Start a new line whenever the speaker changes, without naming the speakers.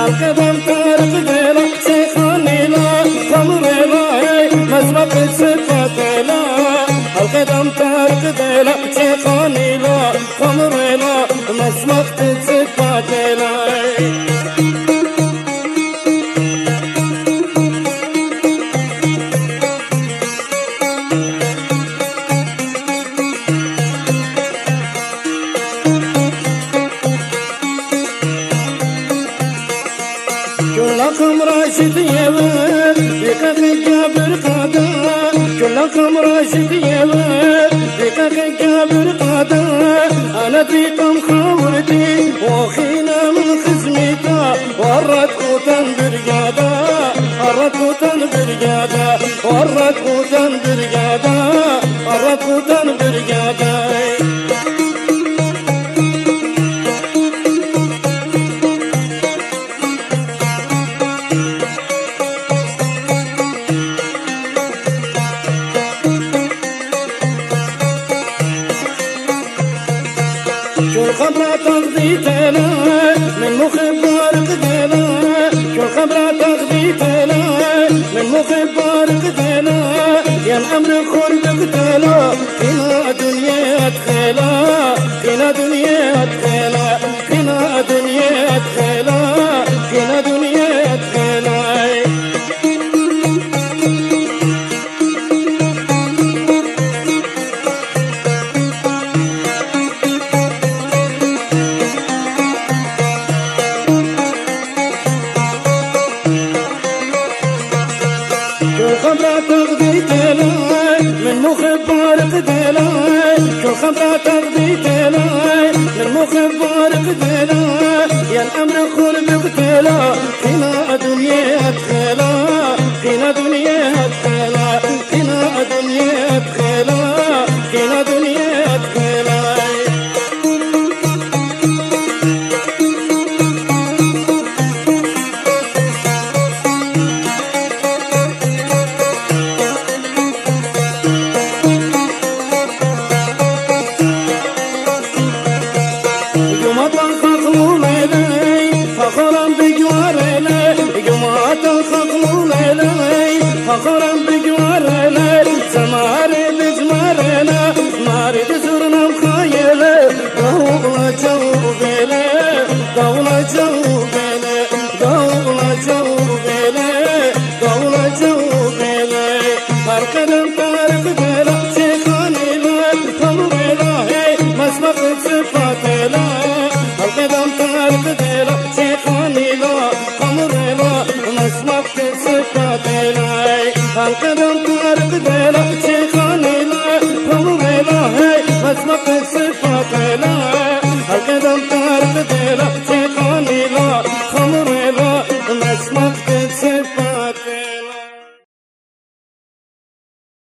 القدم تارك ديلا شيخاني لا خمري لا مسبق صفات لا القدم تارك ديلا شيخاني لا خمري لا مسبق صفات لا كلكم راشد يا دقيقة جابر قادا كلكم راشد يا دقيقة جابر قادا أنا فيكم خاورتي وخينا من خزميتا ورد خوتن برقادا ورد خوتن برقادا ورد خوتن برقادا ورد خوتن برقادا شو الخبرة تغذيتنا من مخبار قدنا شو الخبرة تغذيتنا من مخبار قدنا يا الأمر خرب قتلا فينا دنيا تخيلا فينا دنيا تخيلا فينا دنيا تخيلا فينا دنيا تخيلا خبرة تغذيتنا من مخبار قدنا شو خبرة تغذيتنا من مخبار قدنا يا الأمر خرب قتلا فينا دنيا تخيلا فينا دنيا تخيلا فينا دنيا تخيلا فينا دنيا تخيلا فخرا بجوارنا جماعة الخطلولنا فخرا بجوارنا سماري بزمارنا ماري بزرنا مخايلة دولة جوبنا دولة جوبنا دولة جوبنا دولة جوبنا القدم تارك ديلا شيخاني لا خمري لا مسبق صفاتنا القدم تارك ديلا شيخاني لا خمري لا مسبق صفاتنا القدم تارك ديلا